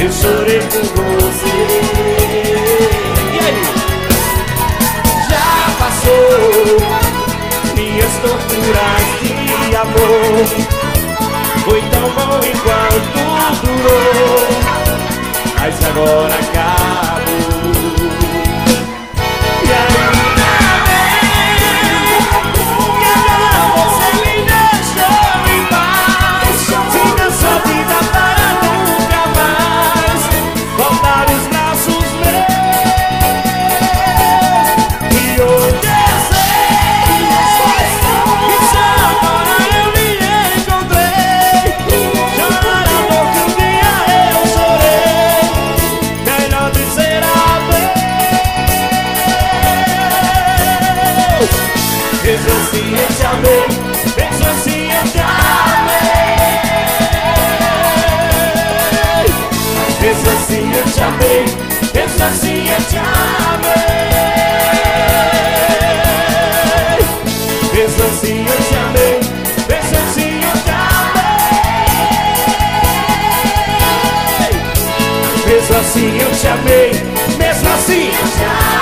eu chorei por você. E aí? Já passou minhas torturas de amor. Foi tão bom enquanto durou, mas agora acabou. E ainda bem que agora você me deixou em paz. Siga sua vida para nunca mais voltar os braços meus. E hoje eu sei que só agora eu me encontrei, chorando que um dia eu chorei. Melhor dizer adeus. Mesmo assim eu te amei, mesmo assim eu te amei. Mesmo assim eu te amei, mesmo assim eu te amei. Mesmo assim eu te amei, mesmo assim eu te amei. Mesmo assim eu te amei, mesmo assim eu te amei.